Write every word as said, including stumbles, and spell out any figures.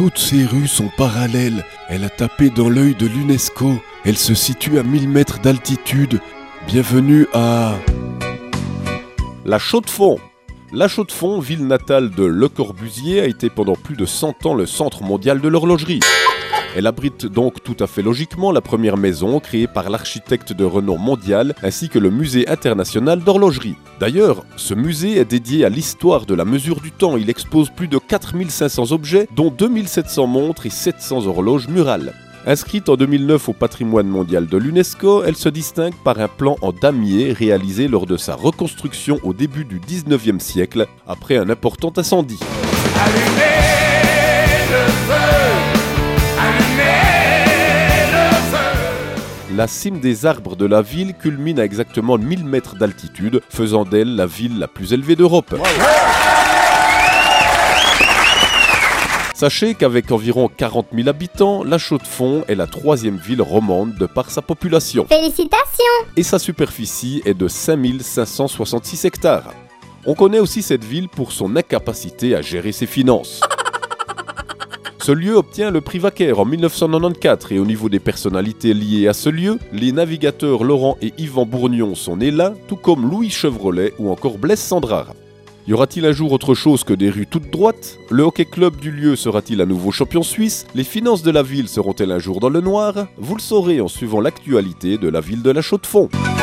Toutes ces rues sont parallèles. Elle a tapé dans l'œil de l'UNESCO. Elle se situe à mille mètres d'altitude. Bienvenue à... La Chaux-de-Fonds. La Chaux-de-Fonds, ville natale de Le Corbusier, a été pendant plus de cent ans le centre mondial de l'horlogerie. Elle abrite donc tout à fait logiquement la première maison créée par l'architecte de renom mondial ainsi que le musée international d'horlogerie. D'ailleurs, ce musée est dédié à l'histoire de la mesure du temps. Il expose plus de quatre mille cinq cents objets, dont deux mille sept cents montres et sept cents horloges murales. Inscrite en deux mille neuf au patrimoine mondial de l'UNESCO, elle se distingue par un plan en damier réalisé lors de sa reconstruction au début du dix-neuvième siècle, après un important incendie. Allumez le feu, allumez le feu. La cime des arbres de la ville culmine à exactement mille mètres d'altitude, faisant d'elle la ville la plus élevée d'Europe. Sachez qu'avec environ quarante mille habitants, la Chaux-de-Fonds est la troisième ville romande de par sa population. Félicitations! Et sa superficie est de cinq mille cinq cent soixante-six hectares. On connaît aussi cette ville pour son incapacité à gérer ses finances. Ce lieu obtient le prix Wacker en mille neuf cent quatre-vingt-quatorze et au niveau des personnalités liées à ce lieu, les navigateurs Laurent et Yvan Bourgnon sont nés là, tout comme Louis Chevrolet ou encore Blaise Sandrard. Y aura-t-il un jour autre chose que des rues toutes droites? Le hockey club du lieu sera-t-il à nouveau champion suisse? Les finances de la ville seront-elles un jour dans le noir? Vous le saurez en suivant l'actualité de la ville de la Chaux-de-Fonds.